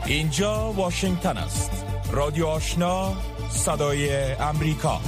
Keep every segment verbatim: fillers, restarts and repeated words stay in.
اینجا واشنگتن است. رادیو آشنا، صدای امریکا.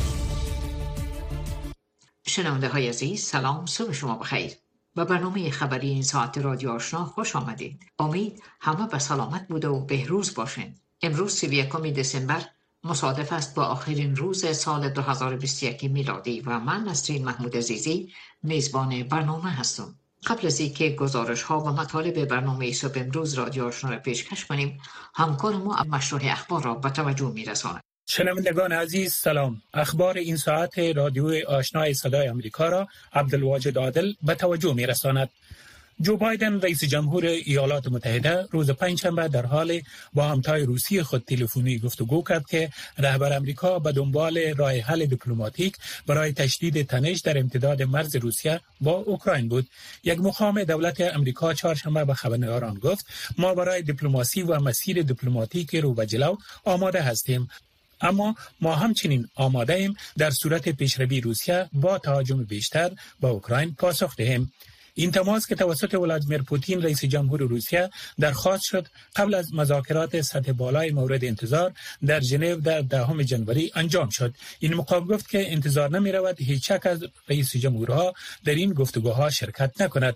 شنونده های عزیز، سلام، صبح شما بخیر. با برنامه خبری این ساعت رادیو آشنا خوش آمدید. امید همه به سلامت بوده و بهروز باشین. امروز سی و یکم دسامبر مصادف است با آخرین روز سال دو هزار و بیست و یک میلادی و من نسرین محمود عزیزی میزبان برنامه هستم. قبل از اینکه گزارش ها و مطالب برنامه صبح امروز رادیو آشنا را پیشکش کنیم، همکار ما مشروع اخبار را به توجه میرساند. شنوندگان عزیز سلام. اخبار این ساعت رادیو آشنای صدای آمریکا را عبدالواجد عادل به توجه میرساند. جو بایدن رئیس جمهور ایالات متحده روز پنجشنبه در حال با همتای روسی خود تلفنی گفتگو کرد که رهبر آمریکا به دنبال راه حل دیپلماتیک برای تشدید تنش در امتداد مرز روسیه با اوکراین بود. یک مقام دولت آمریکا چهارشنبه به خبرنگاران گفت ما برای دیپلماسی و مسیر دیپلماتیک رو به جلو آماده هستیم، اما ما همچنین آماده ایم در صورت پیشروی روسیه با تهاجم بیشتر به اوکراین پاسخ دهیم. این تماس که توسط ولادیمیر پوتین رئیس جمهور روسیه درخواست شد قبل از مذاکرات سطح بالای مورد انتظار در ژنو در دهم ژانویه انجام شد. این مقام گفت که انتظار نمی رود هیچ یک از رئیس جمهورها در این گفتگوها شرکت نکند.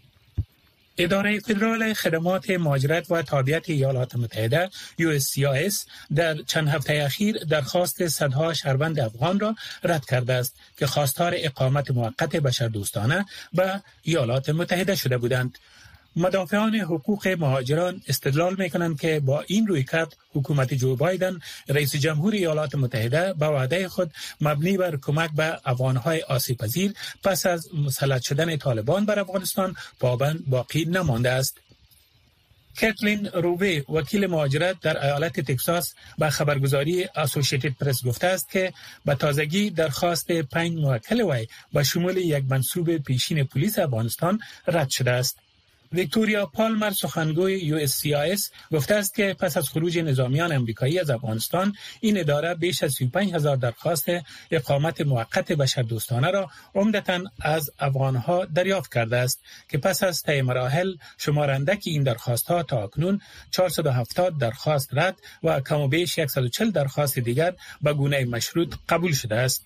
اداره فدرال خدمات مهاجرت و تابعیت ایالات متحده یو اس سی آی اس در چند هفته اخیر درخواست صدها شهروند افغان را رد کرده است که خواستار اقامت موقت بشردوستانه به ایالات متحده شده بودند. مدافعان حقوق مهاجران استدلال می‌کنند که با این رویکرد حکومت جو بایدن رئیس جمهور ایالات متحده به وعده خود مبنی بر کمک به افغان‌های آسیب‌پذیر پس از مسلط شدن طالبان بر افغانستان پابند باقی نمانده است. کتلین روبه وکیل مهاجرت در ایالت تگزاس به خبرگزاری اسوسییتد پرس گفته است که به تازگی درخواست پنج موکل وی به شمول یک منصوب پیشین پلیس افغانستان رد شده است. ویکتوریا پالمر سخنگوی یو اس سی آی اس گفته است که پس از خروج نظامیان امریکایی از افغانستان این اداره بیش از سی و پنج هزار درخواست اقامت موقت بشردوستانه را عمدتاً از افغانها دریافت کرده است که پس از طی مراحل شمار اندکی این درخواست‌ها تا اکنون چهارصد و هفتاد درخواست رد و کم و بیش صد و چهل درخواست دیگر به گونه مشروط قبول شده است.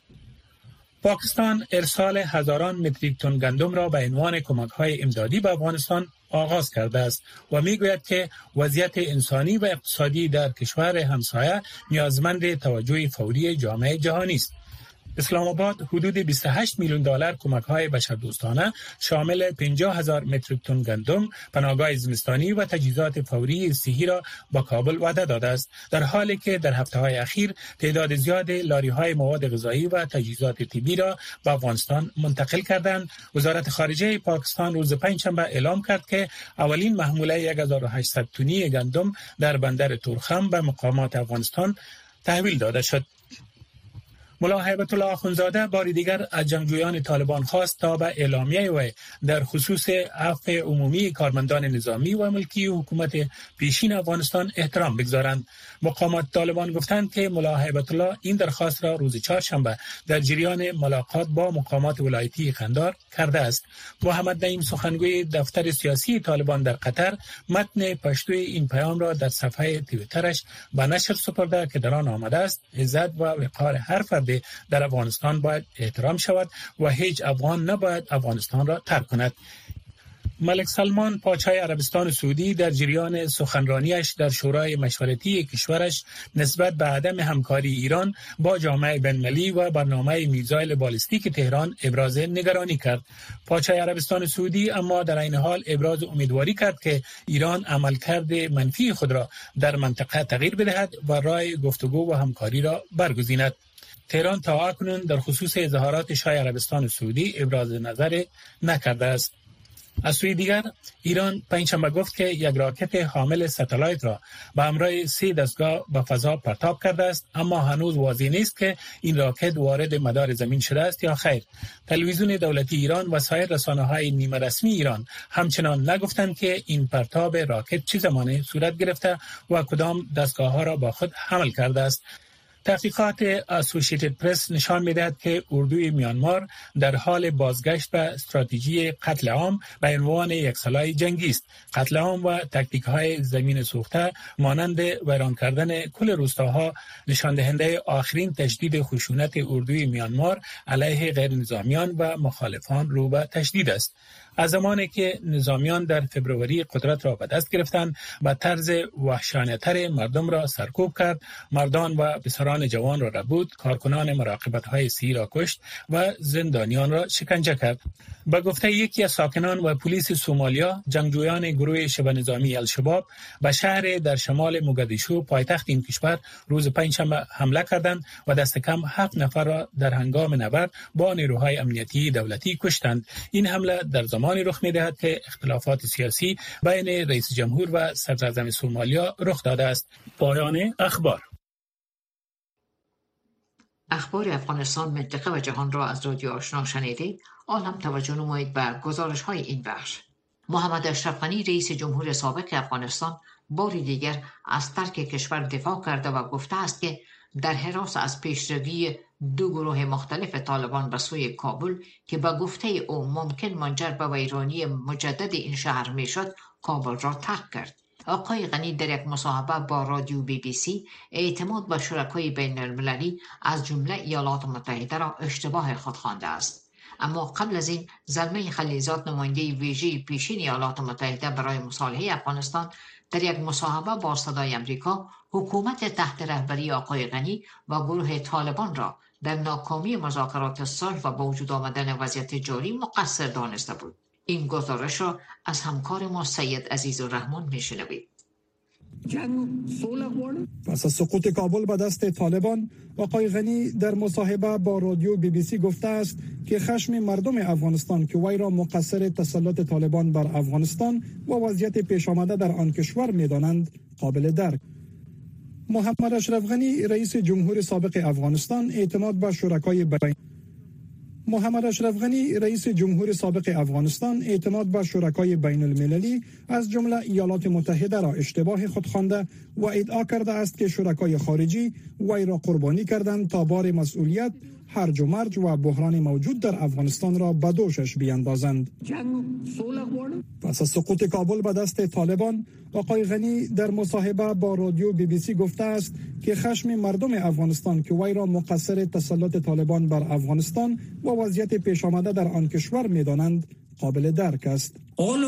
پاکستان ارسال هزاران متریک تن گندم را به عنوان کمک‌های امدادی به افغانستان آغاز کرده است و می‌گوید که وضعیت انسانی و اقتصادی در کشور همسایه نیازمند توجه فوری جامعه جهانی است. اسلام آباد حدود بیست و هشت میلیون دلار کمک‌های بشردوستانه شامل پنجاه هزار متریک تن گندم، پناهگاه زمستانی و تجهیزات فوری صحی را با کابل وعده داده است، در حالی که در هفته‌های اخیر تعداد زیاد لاری‌های مواد غذایی و تجهیزات طبی را به افغانستان منتقل کردند. وزارت خارجه پاکستان روز پنجشنبه اعلام کرد که اولین محموله یک هزار و هشتصد تنی گندم در بندر تورخم به مقامات افغانستان تحویل داده شد. ملا هیبت الله اخوندزاده بار دیگر از جنگجویان طالبان خواست تا به اعلامیه وی در خصوص عفو عمومی کارمندان نظامی و ملکی حکومت پیشین افغانستان احترام بگذارند. مقامات طالبان گفتند که ملا هیبت الله این درخواست را روز چهارشنبه در جریان ملاقات با مقامات ولایتی قندار کرده است. محمد نعیم سخنگوی دفتر سیاسی طالبان در قطر متن پشتوی این پیام را در صفحه توییترش به نشر سپرده که در آن آمده است عزت و وقار هر فرد در افغانستان باید احترام شود و هیچ افغان نباید افغانستان را ترک کند. ملک سلمان پادشاه عربستان سعودی در جریان سخنرانیش در شورای مشورتی کشورش نسبت به عدم همکاری ایران با جامعه بین‌المللی و برنامه میزایل بالستیک تهران ابراز نگرانی کرد. پادشاه عربستان سعودی اما در این حال ابراز امیدواری کرد که ایران عملکرد منفی خود را در منطقه تغییر بدهد و راه گفتگو و همکاری را برگزیند. تهران تا اکنون در خصوص اظهارات شاه عربستان سعودی ابراز نظر نکرده است. از سوی دیگر ایران پنجشنبه گفت که یک راکت حامل ستلایت را به همراه سه دستگاه به فضا پرتاب کرده است، اما هنوز واضح نیست که این راکت وارد مدار زمین شده است یا خیر. تلویزیون دولتی ایران و سایر رسانه‌های نیمه رسمی ایران همچنان نگفتند که این پرتاب راکت چه زمانی صورت گرفته و کدام دستگاه‌ها را با خود حمل کرده است. تحقیقات اسوسییتد پرس نشان می‌دهد که اردوی میانمار در حال بازگشت به استراتژی قتل عام به عنوان یک سلاح جنگی است. قتل عام و تاکتیک‌های زمین سوخته مانند ویران کردن کل روستاها نشان دهنده آخرین تشدید خشونت اردوی میانمار علیه غیر نظامیان و مخالفان رو به تشدید است. از زمانی که نظامیان در فبروری قدرت را به دست گرفتند به طرز وحشیانه‌تر مردم را سرکوب کرد، مردان و پسران جوان را ربود، کارکنان مراقبت‌های صحی را کشت و زندانیان را شکنجه کرد. به گفته یکی از ساکنان و پلیس سومالیا، جنگجویان گروه شبه نظامی الشباب به شهر در شمال موگادیشو پایتخت این کشور روز پنجشنبه حمله کردند و دست کم هفت نفر را در هنگام نبرد با نیروهای امنیتی دولتی کشتند. این حمله در زمانی رخ می‌دهد که اختلافات سیاسی بین رئیس جمهور و صدراعظم سومالیا رخ داده است. پایان اخبار. اخبار افغانستان، منطقه و جهان را از رادیو آشنا شنیدید. آنم توجه نمایید به گزارش‌های این بخش. محمد اشرف غنی رئیس جمهور سابق افغانستان بار دیگر از ترک کشور دفاع کرده و گفته است که در حراس از پیشروی دو گروه مختلف طالبان به سوی کابل که به گفته او ممکن منجر به ویرانی مجدد این شهر میشد، کابل را ترک کرد. آقای غنی در یک مصاحبه با رادیو بی بی سی اعتماد به شرکای بین المللی از جمله ایالات متحده را اشتباه خود خوانده است. اما قبل از این زلمه خلیلزاد، نماینده ویژه پیشین ایالات متحده برای مصالحه افغانستان، در یک مصاحبه با صدای امریکا حکومت تحت رهبری آقای غنی و گروه طالبان را در ناکامی مذاکرات صلح و با وجود آمدن وضعیت جاری مقصر دانسته بود. این گزارش را از همکار ما سید عزیز الرحمن میشنوید. پس از سقوط کابل به دست طالبان، آقای غنی در مصاحبه با رادیو بی بی سی گفته است که خشم مردم افغانستان که وی را مقصر تسلط طالبان بر افغانستان و وضعیت پیش آمده در آن کشور می‌دانند قابل درک. محمد اشرف غنی رئیس جمهور سابق افغانستان اعتماد به شرکای بین محمد اشرف غنی رئیس جمهور سابق افغانستان اعتماد به شرکای بین المللی از جمله ایالات متحده را اشتباه خود خوانده و ادعا کرده است که شرکای خارجی وی را قربانی کردند تا بار مسئولیت، هرج و مرج و بحران موجود در افغانستان را به دوشش بیاندازند. پس از سقوط کابل به دست طالبان، آقای غنی در مصاحبه با رادیو بی بی سی گفته است که خشم مردم افغانستان که وی را مقصر تسلط طالبان بر افغانستان و وضعیت پیش آمده در آن کشور می‌دانند قابل درک است.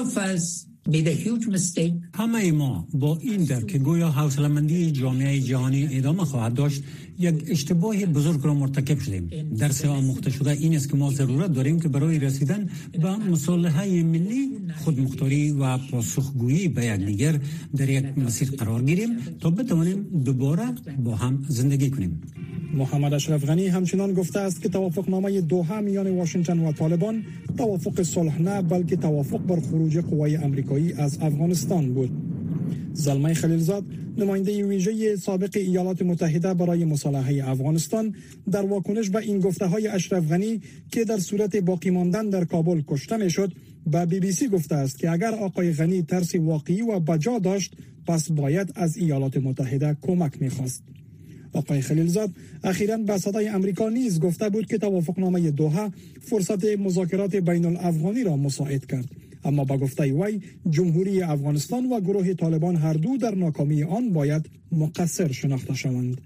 همه ما با این درک که گویا حوصله‌مندی جامعه جهانی ادامه خواهد داشت، یک اشتباه بزرگ را مرتکب شدیم. درس آموخته شده این است که ما ضرورت داریم که برای رسیدن به مصالحه ملی، خودمختاری و پاسخگویی به یکدیگر در یک مسیر قرار گیریم تا بتوانیم دوباره با هم زندگی کنیم. محمد اشرف غنی همچنان گفته است که توافقنامه دوحه میان واشنگتن و طالبان توافق صلح نه بلکه توافق بر خروج قوای آمریکایی از افغانستان بود. زلمه خلیلزاد، نماینده ویژه سابق ایالات متحده برای مصالحه افغانستان، در واکنش به این گفته‌های اشرف غنی که در صورت باقی ماندن در کابل کشته میشد، به بی بی سی گفته است که اگر آقای غنی ترس واقعی و بجا داشت، پس باید از ایالات متحده کمک می‌خواست. آقای خلیلزاد اخیراً به صدای امریکا نیز گفته بود که توافقنامه دوحه فرصت مذاکرات بین الافغانی را مساعد کرد، اما با گفته وی جمهوری افغانستان و گروه طالبان هر دو در ناکامی آن باید مقصر شناخته شوند.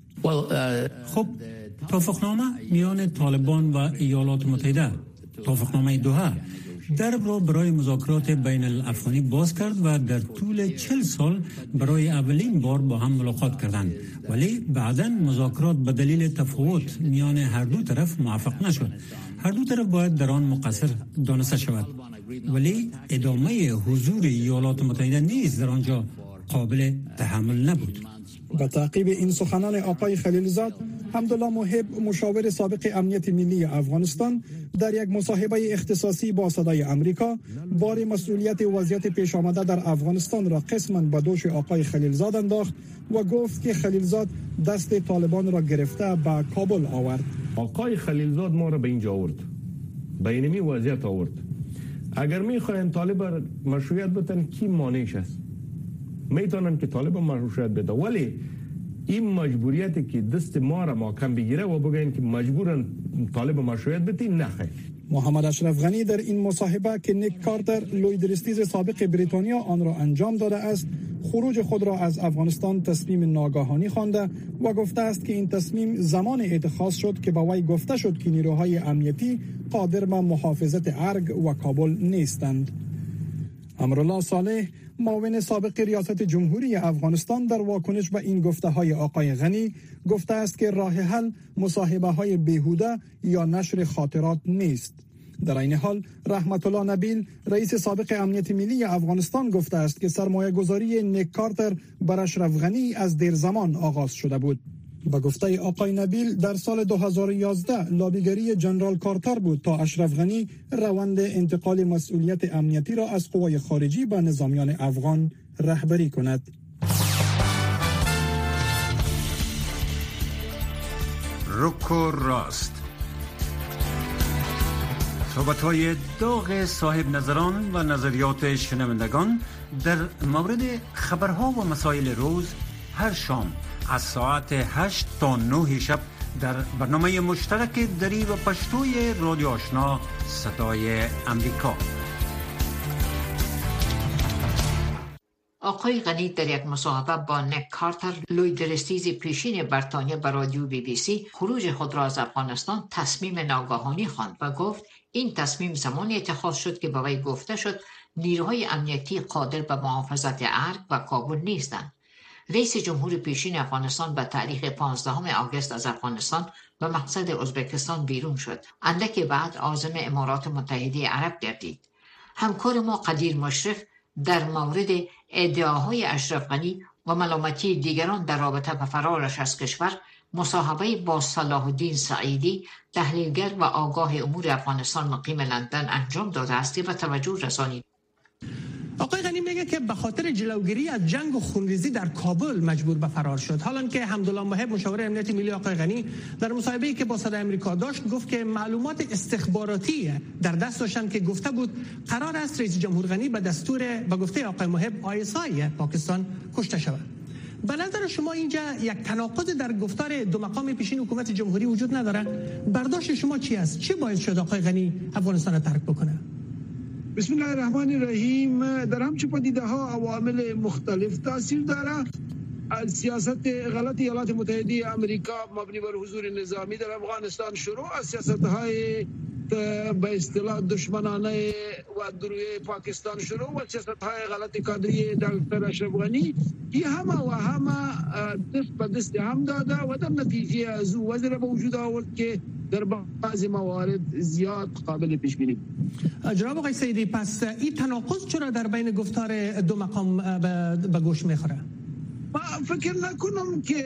خب توافقنامه میان طالبان و ایالات متحده، توافقنامه دوحه، درب را برای مذاکرات بین الافغانی باز کرد و در طول چهل سال برای اولین بار با هم ملاقات کردند، ولی بعداً مذاکرات به دلیل تفاوت میان هر دو طرف موفق نشد. هر دو طرف باید در آن مقصر دانسته شود، ولی ادامه حضور ایالات متحده نیز در آنجا قابل تحمل نبود. با تعقیب این سخنان آقای خلیلزاد، حمدالله محب، مشاور سابق امنیت ملی افغانستان، در یک مصاحبه اختصاصی با صدای امریکا بار مسئولیت وضعیت پیش آمده در افغانستان را قسماً به دوش آقای خلیلزاد انداخت و گفت که خلیلزاد دست طالبان را گرفته به کابل آورد. آقای خلیلزاد ما را به اینجا آورد، به اینمی وضعیت آورد. اگر میخواین طالب مشروعیت بدن، کی مانعش است؟ میتونن که طالب مشروعیت بده، ولی این مجبوریتی که دست ما را محکم بگیره و بگن که مجبورن طالب مشروعیت بدی، نه خیر. محمد اشرف غنی در این مصاحبه که نیک کارتر لویدرستیز سابق بریتانیا آن را انجام داده است، خروج خود را از افغانستان تصمیم ناگهانی خوانده و گفته است که این تصمیم زمان اتخاذ شد که با وی گفته شد که نیروهای امنیتی قادر به محافظت ارگ و کابل نیستند. امرالله صالح، معاون سابق ریاست جمهوری افغانستان، در واکنش به این گفته های آقای غنی گفته است که راه حل مصاحبه های بیهوده یا نشر خاطرات نیست. در این حال رحمت الله نبیل، رئیس سابق امنیت ملی افغانستان، گفته است که سرمایه گذاری نیک کارتر بر اشرف غنی از دیر زمان آغاز شده بود. با گفته آقای نبیل در سال دو هزار و یازده لابیگری جنرال کارتر بود تا اشرف غنی روند انتقال مسئولیت امنیتی را از قوای خارجی به نظامیان افغان رهبری کند. رک و راست، صحبت‌های داغ صاحب نظران و نظریات شنوندگان در مورد خبرها و مسائل روز هر شام از ساعت هشت تا نه شب در برنامه مشترک دری و پشتوی رادیو آشنا صدای امریکا. آقای غنی در یک مصاحبه با نیک کارتر لویدرستیز پیشین بریتانیا به رادیو بی بی سی خروج خود را از افغانستان تصمیم ناگهانی خواند و گفت این تصمیم زمانی اتخاذ شد که با وی گفته شد نیروهای امنیتی قادر به محافظت ارگ و کابل نیستند. رئیس جمهور پیشین افغانستان به تاریخ پانزدهم آگوست از افغانستان به مقصد ازبکستان بیرون شد. اندک بعد عازم امارات متحده عرب گردید. همکار ما قدیر مشرف در مورد ادعاهای اشرف غنی و ملامتی دیگران در رابطه به فرارش از کشور مصاحبه با صلاح الدین سعیدی، تحلیلگر و آگاه امور افغانستان مقیم لندن انجام داده است و توجه رسانید. آقای غنی میگه که به خاطر جلوگیری از جنگ و خونریزی در کابل مجبور به فرار شد، حالا که حمدالله محب مشاور امنیت ملی آقای غنی در مصاحبه‌ای که با صدای آمریکا داشت گفت که معلومات استخباراتی در دست داشتن که گفته بود قرار است رئیس جمهور غنی به دستور به گفته آقای محب آی اس آی پاکستان کشته شود. به نظر شما اینجا یک تناقض در گفتار دو مقام پیشین حکومت جمهوری وجود نداره؟ برداشت شما چی است؟ چه باعث شد آقای غنی افغانستان را ترک بکنه؟ بسم الله الرحمن الرحیم. در همچه پدیده ها عوامل مختلف تاثیر داره. سیاست غلط ایالات متحده آمریکا مبنی بر حضور نظامی در افغانستان شروع از سیاست های به اصطلاح دشمنانه و دروی پاکستان شروع و سیاست های غلط کادری دکتر اشرف غنی، این همه و همه دست به دست هم داده و در نتیجه از او وضع به وجود آورد که در بعضی موارد زیاد قابل پیش بینی. جناب آقای سیدی، پس این تناقض چرا در بین گفتار دو مقام به گوش میخوره؟ ما فکر نکنم که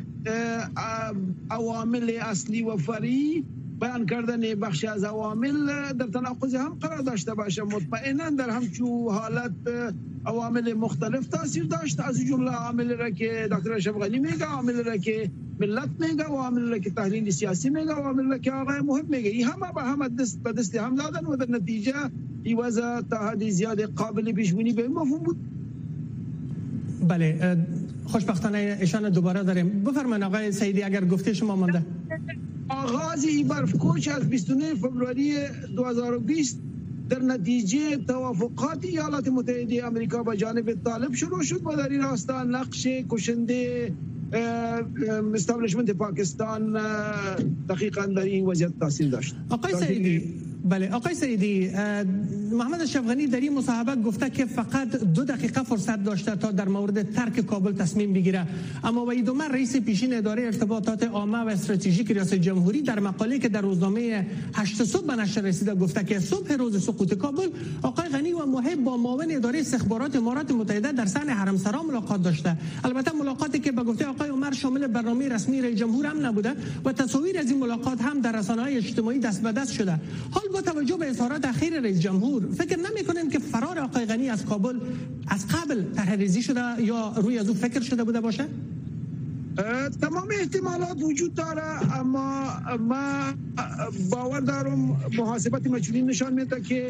عوامل اصلی و فرعی بیان کردن بخشی از عوامل در تناقض هم قرار داشته باشه. مطمئنا در همچون حالت عوامل مختلف تاثیر داشت، از جمله عوامل را که دکتر اشرف غنی میگه، عوامل را که ملت میگه، عوامل را که تحلیل سیاسی میگه، عوامل را که آقای محب میگه، این همه به هم دست به دست هم دادن و در نتیجه این وضع تا حد زیاد قابل پیش بینی به مفهوم بود. بله، خوشبختانه ایشان دوباره داریم. بفرمایید آقای سیدی اگر گفته شما مانده. آغاز این برفکوش از بیست و نه فوریه دو هزار و بیست در نتیجه توافقات ایالات متحده آمریکا با جانب طالب شروع شد و در این راستا نقش کشنده استابلیشمنت پاکستان دقیقاً در این وضعیت تاثیر داشت. آقای سیدی، بله آقای سیدی، محمد اشرف غنی در این مصاحبه گفته که فقط دو دقیقه فرصت داشته تا در مورد ترک کابل تصمیم بگیره، اما وحید عمر رئیس پیشین اداره ارتباطات عامه و استراتژیک ریاست جمهوری در مقاله که در روزنامه هشت صبح به نشر رسیده گفته که صبح روز سقوط کابل آقای غنی و محب با معاون اداره استخبارات امارات متحده در صحن حرمسرا ملاقات داشته. البته ملاقاتی که به گفته آقای عمر شامل برنامه رسمی رئیس جمهور هم نبوده و تصاویر از این ملاقات هم در رسانه‌های اجتماعی دست به دست شده. حال با توجه به اظهارات اخیر رئیس جمهور فکر نمی‌کنید که فرار آقای غنی از کابل از قبل طرح‌ریزی شده یا روی از او فکر شده بوده باشه؟ تمام احتمالات وجود داره، اما ما باور دارم محاسبات مجهولین نشان میده که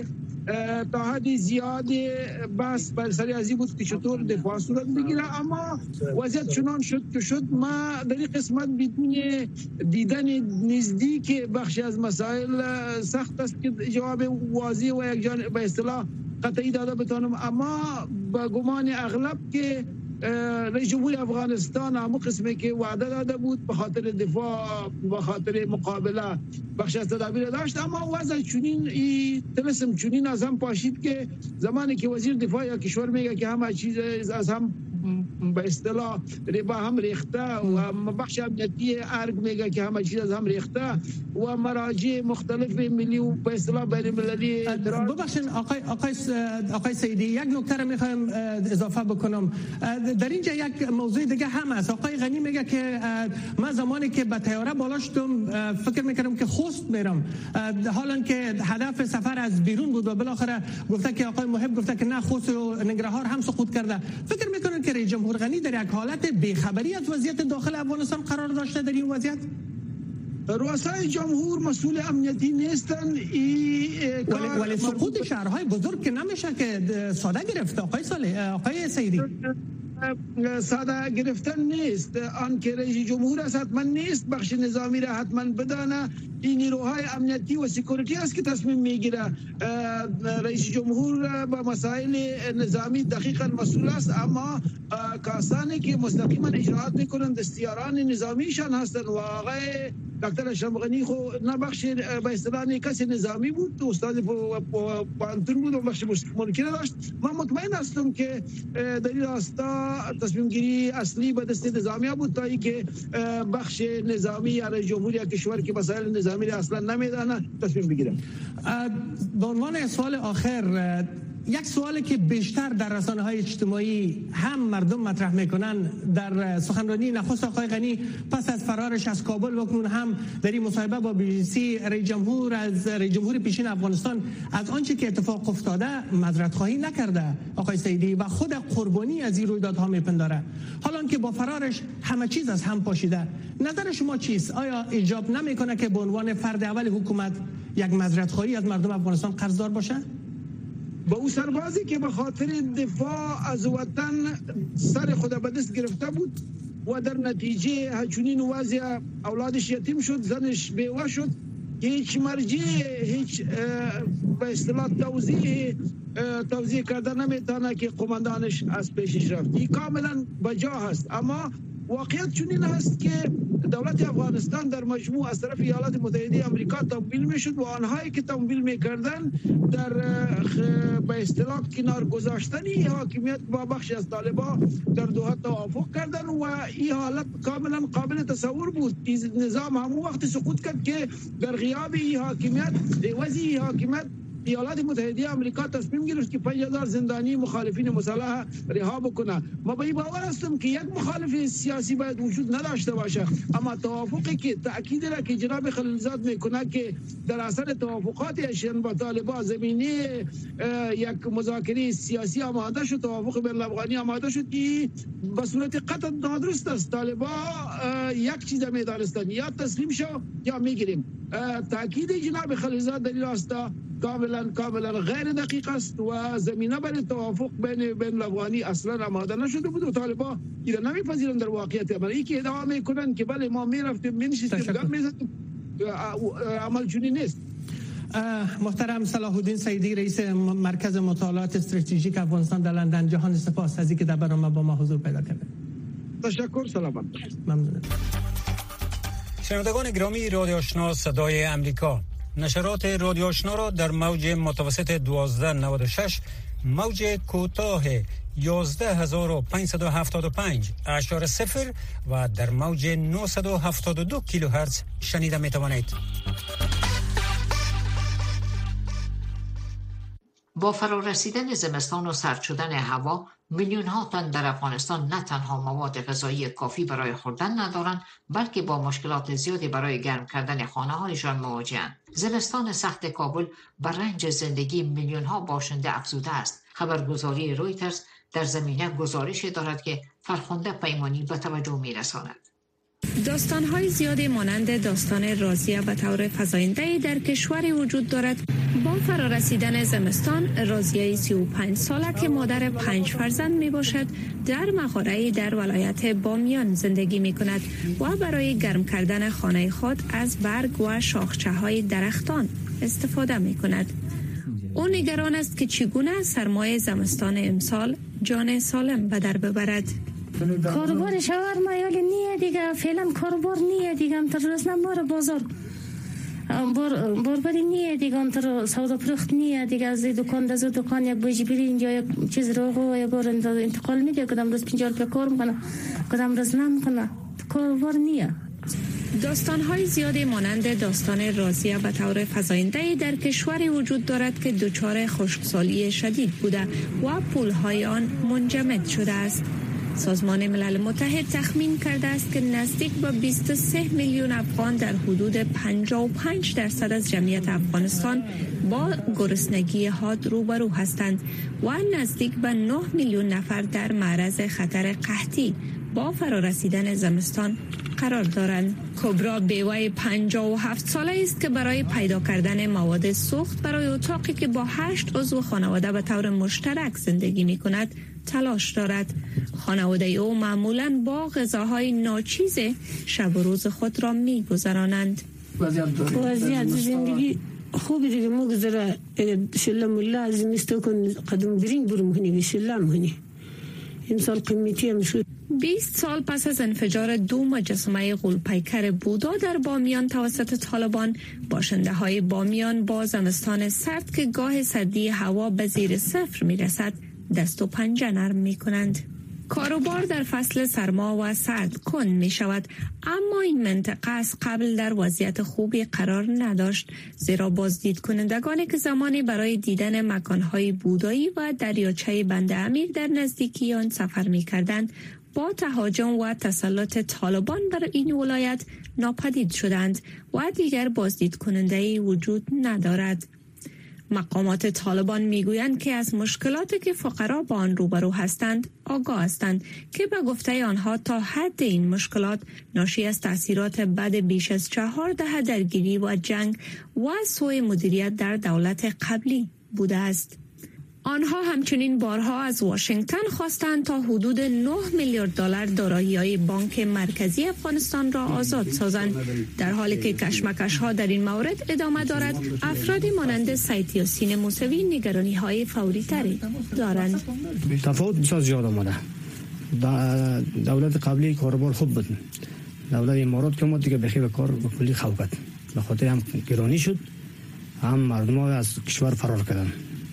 تا حد زیاد بس بر سر ازی بود که چطور دفاع صورت بگیره، اما وضعیت چنان شد که شد. ما در این قسمت بدون دیدن نزدیک بخشی از مسائل سخت است که جواب واضح و یک جانب به اصطلاح قطعی داده بتانم، اما با گمان اغلب که رئیس جمهور افغانستان همون قسمی که وعده داده بود به خاطر دفاع به خاطر مقابله بخش از تدابیر داشت، اما وضع چنین تلسم چنین از هم پاشید که زمانی که وزیر دفاع یا کشور میگه که همه چیز از هم به اصطلاح ربا هم ریخته و بخش امنیتی ارگ میگه که همه چیز از هم ریخته و مراجع مختلف ملی و به اصطلاح بین المللی. ببخشید آقای آقای آقای سیدی، یک نکته رو میخوایم اضافه بکنم. در اینجا یک موضوع دیگه هم است. آقای غنی میگه که من زمانی که به طیاره بالا شدم فکر میکردم که خوست میرم، حالا که هدف سفر از بیرون بود و بالاخره گفته که آقای محب گفته که نه، خوست و ننگرهار هم سقوط کرده. فکر میکنن که رئیس جمهور غنی در یک حالت بیخبری از وضعیت داخل افغانستان قرار داشته در این وضعیت؟ رؤسای جمهور مسئول امنیتی نیستن. ولی, ولی سقوط شهرهای بزرگ که نمیشه که ساده گرفته آقای صالح آقای سیدی. ساده گرفتن نیست. آن که رئیس جمهور است حتما نیست بخش نظامی را حتما بدانه. این نیروهای امنیتی و سکیوریتی است که تصمیم میگیره. رئیس جمهور با مسائل نظامی دقیقاً مسئول است، اما کسانی که مستقیما اجراات میکنند دستیاران نظامیشان هستند و آقای دکتر اشرف غنی خو نه بخش به اصطلاح کسی نظامی بود، استاد پانتون بود و بخش ملکیه داشت. من مطمئن هستم که در این راستا تصمیم گیری اصلی به دست نظامی بود تا اینکه بخش نظامی یا رئیس جمهور یا کشور که مسائل نظامی را اصلا نمیدانه تصمیم بگیره. به عنوان سوال آخر، یک سوالی که بیشتر در رسانه‌های اجتماعی هم مردم مطرح میکنن در سخنرانی نخست آقای غنی پس از فرارش از کابل و اکنون هم در این مصاحبه با بی بی سی، رئیس جمهور از رئیس جمهور پیشین افغانستان از آنچه که اتفاق افتاده معذرت خواهی نکرده آقای سیدی و خود قربانی از این رویدادها میپنداره، حالا که با فرارش همه چیز از هم پاشیده. نظر شما چیست؟ آیا ایجاب نمیکنه که به عنوان فرد اول حکومت یک معذرت خواهی از مردم افغانستان قرضدار باشه؟ با او سربازی که به خاطر دفاع از وطن سر خود به دست گرفته بود و در نتیجه چنین وضع اولادش یتیم شد، زنش بیوه شد، هیچ مرجع هیچ به اصطلاح توضیح توضیح کرده نمیتونه که قماندانش از پیشش رفت. این کاملا بجا هست، اما واقعیت چنین است که دولت افغانستان در مجموع از طرف ایالات متحده آمریکا تمویل میشد و آنهایی که تمویل میکردن در به اصطلاح کنار گذاشتنی حاکمیت با بخش از طالبان در دوحه توافق کردن و این حالت کاملا قابل تصور بود. این نظام همون وقت سقوط کرد که در غیاب این حاکمیت وضعی حاکمیت ایالات متحده آمریکا تصمیم گرفت که پنج هزار زندانی مخالفین مسلح رها بکنه. ما به این باور هستم که یک مخالف سیاسی باید وجود نداشته باشه، اما توافقی که تاکید را که جناب خلیلزاد میکنه که در اثر توافقات ایشان با طالبان زمینه یک مذاکره سیاسی آماده شد، توافق بین الافغانی آماده شد که به صورت قطع نادرست است. طالبان یک چیز میدانستند، یا تسلیم شو یا میگیریم. تاکید جناب خلیلزاد در این راستا کاملا کاملا غیر دقیق است و زمینه برای توافق بین بین الافغانی اصلا آماده نشده بود و طالبان اینا نمیپذیرند. در واقعیت برای اینکه ادعا میکنن که بله ما میرفتیم می‌نشستیم گام می‌زدیم، عمل چنین نیست. محترم صلاح الدین سیدی، رئیس مرکز مطالعات استراتژیک افغانستان در لندن، جهان سپاس از اینکه در برنامه با ما حضور پیدا کردید. تشکر، سلامت. ممنون. شنوندگان گرامی رادیو آشنا صدای امریکا، نشرات رادیو آشنا را در موج متوسط دوازده نود و شش، موج کوتاه یازده هزار و پانصد و هفتاد و پنج اشاره صفر و در موج نهصد و هفتاد و دو کیلوهرتز شنیده می توانید. با فرارسیدن زمستان و سرد شدن هوا، میلیون ها تن در افغانستان نه تنها مواد غذایی کافی برای خوردن ندارند، بلکه با مشکلات زیادی برای گرم کردن خانه هایشان مواجهند. زمستان سخت کابل بر رنج زندگی میلیون ها باشنده افزوده است. خبرگزاری رویترز در زمینه گزارش دارد که فرخنده پیمانی به توجه می‌رساند. داستان‌های زیادی مانند داستان رازیه به طور فزاینده‌ای در کشور وجود دارد. با فرارسیدن زمستان، رازیه سی و پنج ساله که مادر پنج فرزند می باشد در مغاره‌ای در ولایت بامیان زندگی می کند و برای گرم کردن خانه خود از برگ و شاخچه‌های درختان استفاده می کند. او نگران است که چگونه سرمای زمستان امسال جان سالم به در ببرد. کاروبار شاورما یا نیه دیگه، فعلا کاروبار نیه دیگه، هم تر روز نماره بازار بار بار بری نیه دیگه، هم تر سودا پرخت نیه دیگه، از دکان دز دکان یک بوجی بری اینجا یک چیز رو یا بار انتقال میده، کدام روز پنجاه روپیه کار میکنه، کدام روز نمیکنه، کاروبار نیه. داستان‌های زیادی مانند داستان رازیه به طور فزاینده‌ای در کشور وجود دارد که دچار خشکسالی شدید بوده و پول‌های آن منجمد شده است. سازمان ملل متحد تخمین کرده است که نزدیک به بیست و سه میلیون افغان در حدود پنجاه و پنج درصد از جمعیت افغانستان با گرسنگی حاد روبرو هستند و نزدیک به نه میلیون نفر در معرض خطر قحطی با فرارسیدن زمستان قرار دارند. کبرا بیوه پنجاه و هفت ساله است که برای پیدا کردن مواد سوخت برای اتاقی که با هشت عضو خانواده به طور مشترک زندگی می کند تلاش دارد. خانواده او معمولاً با غذاهای ناچیز شب و روز خود را می گذرانند. وضعیت زندگی خوبی دیگه مگذره، شلم الله زمستو کن قدم برین برم هنی شلم هنی امسال قیمتی هم شد. بیست سال پس از انفجار دو مجسمه غول‌پیکر بودا در بامیان توسط طالبان، باشنده های بامیان با زمستان سرد که گاه سردی هوا به زیر صفر می رسد دست و پنجه نرم می کنند. کاروبار در فصل سرما و سرد کند می شود، اما این منطقه از قبل در وضعیت خوبی قرار نداشت، زیرا بازدید کنندگانی که زمانی برای دیدن مکانهای بودایی و دریاچه بند امیر در نزدیکی آن سفر می کردند با تهاجم و تسلط طالبان بر این ولایت ناپدید شدند و دیگر بازدید کننده‌ای وجود ندارد. مقامات طالبان میگویند که از مشکلاتی که فقرا با آن روبرو هستند آگاه هستند که به گفته آنها تا حد این مشکلات ناشی از تأثیرات بد بیش از چهار دهه درگیری و جنگ و سوء مدیریت در دولت قبلی بوده است. آنها همچنین بارها از واشنگتن خواستند تا حدود نه میلیارد دلار دارایی‌های بانک مرکزی افغانستان را آزاد سازند، در حالی که کشمکش‌ها در این مورد ادامه دارد. افرادی مانند سید یاسین موسوی نگرانی‌های فوری تری دارند. تفاوت بسیار زیاد آمده. دولت قبلی کاروبار خوب بود، دولت امارات که ما دیگه بخیر کار به کلی خوابت، به خاطر هم گرانی شد، هم مردم ها از کشور فرار کردند.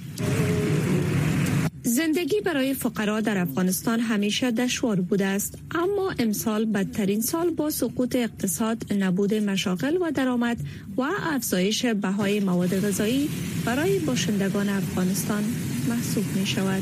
زندگی برای فقرا در افغانستان همیشه دشوار بوده است، اما امسال بدترین سال با سقوط اقتصاد، نبود مشاغل و درآمد و افزایش بهای مواد غذایی برای باشندگان افغانستان محسوب می شود.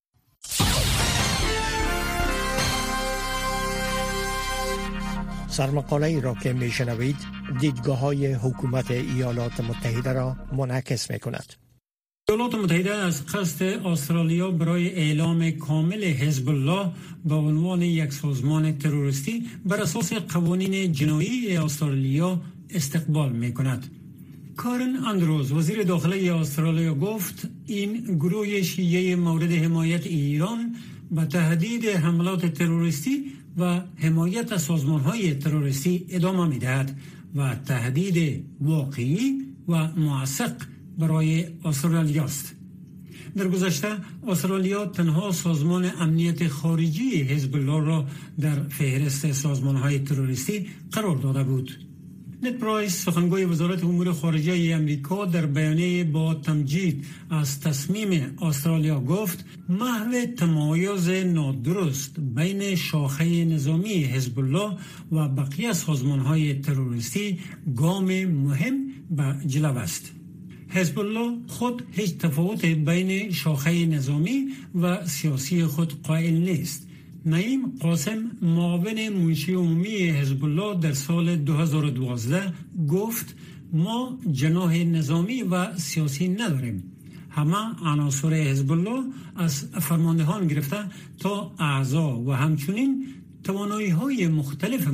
سرمقاله ای را که می شنوید دیدگاه های حکومت ایالات متحده را منعکس می کند. ایالات متحده از قصد استرالیا برای اعلام کامل حزب الله به عنوان یک سازمان تروریستی بر اساس قوانین جنایی استرالیا استقبال می کند. کارن اندروز وزیر داخلی استرالیا گفت این گروه شیعه مورد حمایت ایران به تهدید حملات تروریستی و حمایت از سازمان‌های تروریستی ادامه می‌دهد و تهدید واقعی و موثق برای استرالیا است. در گذشته استرالیا تنها سازمان امنیت خارجی حزب الله را در فهرست سازمان‌های تروریستی قرار داده بود. نت پرایس سخنگوی وزارت امور خارجه امریکا در بیانیه با تمجید از تصمیم استرالیا گفت محو تمایز نادرست بین شاخه نظامی حزب الله و بقیه سازمان‌های تروریستی گام مهم به جلو است. حزب الله خود هیچ تفاوت بین شاخه نظامی و سیاسی خود قائل نیست. نعیم قاسم معاون منشی عمومی حزب الله در سال دو هزار و دوازده گفت ما جناح نظامی و سیاسی نداریم. همه عناصر حزب الله از فرماندهان گرفته تا اعضا و همچنین توانایی های مختلف ما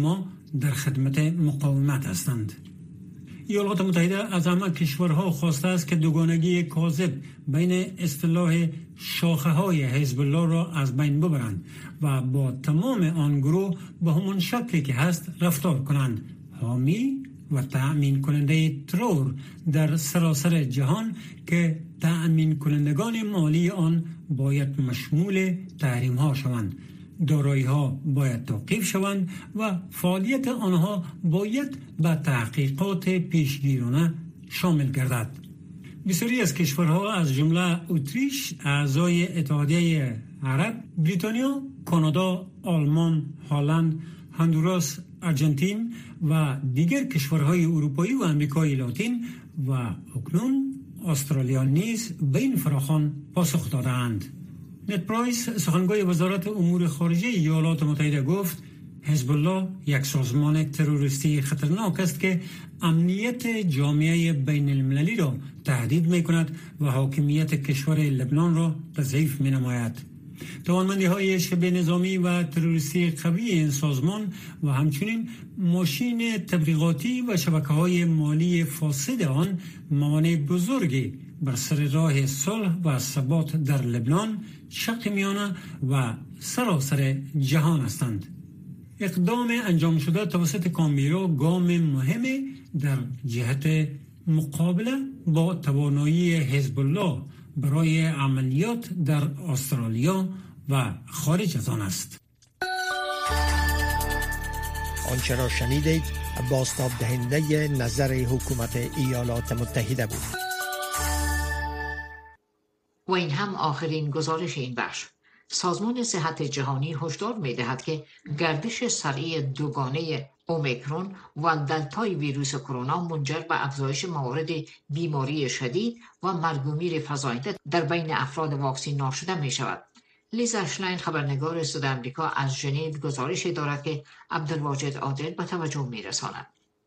در خدمت مقاومت هستند. ایالات متحده از همه کشورها خواسته است که دوگانگی کاذب بین اصطلاح شاخه های حزب الله را از بین ببرند و با تمام آن گروه به همان شکلی که هست رفتار کنند، حامی و تأمین کننده ترور در سراسر جهان که تأمین کنندگان مالی آن باید مشمول تحریم ها شوند، دارایی ها باید توقیف شوند و فعالیت آنها باید به تحقیقات پیشگیرانه شامل گردد. بسیاری از کشورها از جمله اتریش اعضای اتحادیه عرب، بریتانیا، کانادا، آلمان، هلند، هندوراس، آرژانتین و دیگر کشورهای اروپایی و آمریکای لاتین و اکنون استرالیا نیز به این فراخوان پاسخ دادند. نت پرایس، سخنگوی وزارت امور خارجه ایالات متحده، گفت حزب الله یک سازمان تروریستی خطرناک است که امنیت جامعه بین المللی را تهدید می کند و حاکمیت کشور لبنان را تضعیف می نماید. توانمندی های شبه نظامی و تروریستی قوی این سازمان و همچنین ماشین تبلیغاتی و شبکه های مالی فاسد آن موانع بزرگی بر سر راه صلح و ثبات در لبنان، شرق میانه و سراسر جهان هستند. اقدام انجام شده توسط کانبرا گام مهمی در جهت مقابله با توانایی حزب الله برای عملیات در استرالیا و خارج از آن است. آنچه را شنیدید بازتاب دهنده نظر حکومت ایالات متحده بود. و این هم آخرین گزارش این بخش. سازمان صحت جهانی هشدار می‌دهد که گردش سریع دوگانه اومیکرون و دلتای ویروس کرونا منجر به افزایش موارد بیماری شدید و مرگ و میر فزاینده در بین افراد واکسین ناشده می شود. لیزا شلاین، خبرنگار صدای آمریکا از ژنو، گزارش دارد که عبدالواجد عادل به توجه می رساند.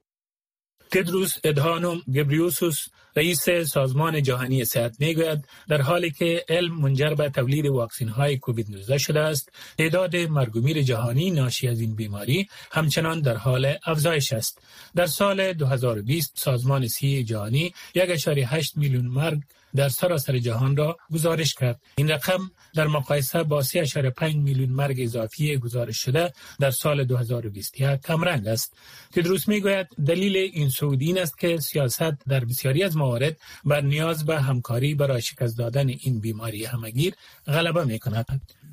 تدروس ادهانوم گبریوسوس، رئیس سازمان جهانی صحت، میگوید در حالی که علم منجر به تولید واکسن های کووید نوزده شده است، تعداد مرگ و میر جهانی ناشی از این بیماری همچنان در حال افزایش است. در سال دو هزار و بیست سازمان صحی جهانی یک و هشت میلیون مرگ در سراسر جهان را گزارش کرد. این رقم در مقایسه با سه و پنج میلیون مرگ اضافی گزارش شده در سال دو هزار و بیست یک کم رنگ است. تدروس میگوید دلیل این صعود این است که سیاست در بسیاری از موارد بر نیاز به همکاری برای شکست دادن این بیماری همگیر غلبه میکند.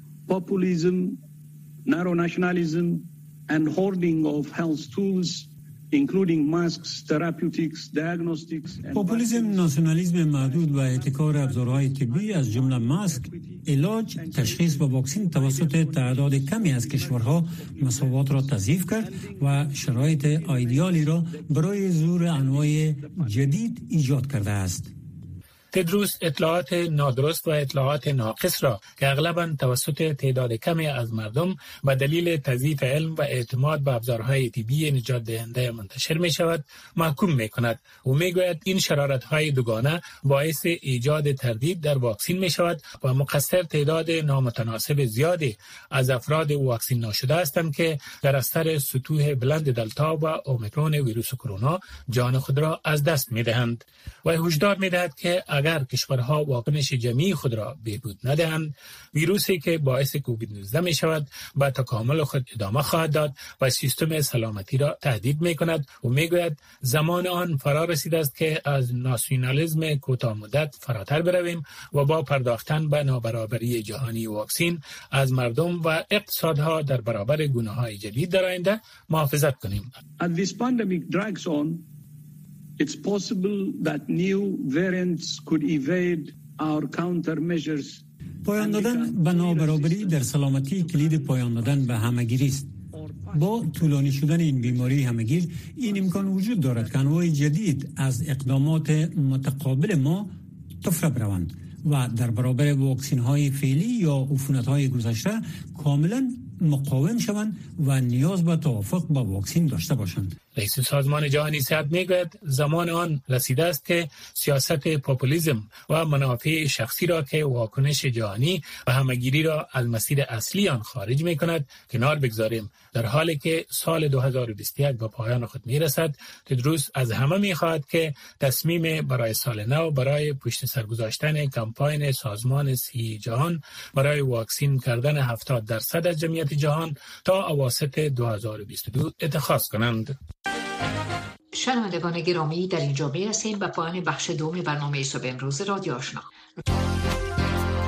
Populism, narrow nationalism and hoarding of health tools including masks, therapeutics, diagnostics. پاپولیسم، ناسیونالیسم محدود و احتکار ابزارهای طبی از جمله ماسک، علاج، تشخیص و واکسن توسط تعداد کمی از کشورها مساوات را تضعیف کرد و شرایط ایدئالی را برای ظهور انواع جدید ایجاد کرده است. تدروس اطلاعات نادرست و اطلاعات ناقص را که اغلباً توسط تعداد کمی از مردم به دلیل تضعیف علم و اعتماد به ابزارهای طبی نجات دهنده منتشر می شود محکوم می کند و می گوید این شرارت‌های دوگانه باعث ایجاد تردید در واکسن می شود و مقصر تعداد نامتناسب زیادی از افراد واکسن ناشده هستند که در اثر سطوح بلند دلتا و اومیکرون ویروس کرونا جان خود را از دست می دهند و هشدار می دهد که اگر کشورها واکنش جمعی خود را بهبود ندهند، ویروسی که باعث کووید نوزده می شود به تکامل خود ادامه خواهد داد و سیستم سلامتی را تهدید می کند و می گوید زمان آن فرا رسیده است که از ناسیونالیسم کوتاه مدت فراتر برویم و با پرداختن به نابرابری جهانی واکسن از مردم و اقتصادها در برابر گونه‌های جدید در آینده محافظت کنیم. As this pandemic drags on, it's possible that new variants could evade our countermeasures. پایان دادن به نابرابری در سلامتی کلید پایان دادن به همگیری است. با طولانی شدن این بیماری همگیر، این امکان وجود دارد که انواع جدید از اقدامات متقابل ما طفره بروند و در برابر واکسن های فعلی یا عفونت های گذشته کاملا مقاوم شوند و نیاز به توافق با واکسن داشته باشند. رئیس سازمان جهانی صحت میگوید زمان آن رسیده است که سیاست پاپولیسم و منافع شخصی را که واکنش جهانی و همگیری را از مسیر اصلی آن خارج می کند کنار بگذاریم. در حالی که سال دو هزار و بیست و یک به پایان خود می رسد، تدروس از همه می خواهد که تصمیم برای سال نو برای پشت سر گذاشتن کمپاین سازمان صحی جهان برای واکسین کردن هفتاد درصد از جمعیت جهان تا اواسط دو هزار و بیست و دو اتخاذ کنند. شنوندگان گرامی، در اینجا می رسیم به پایان بخش دوم برنامه صبح امروز رادیو آشنا.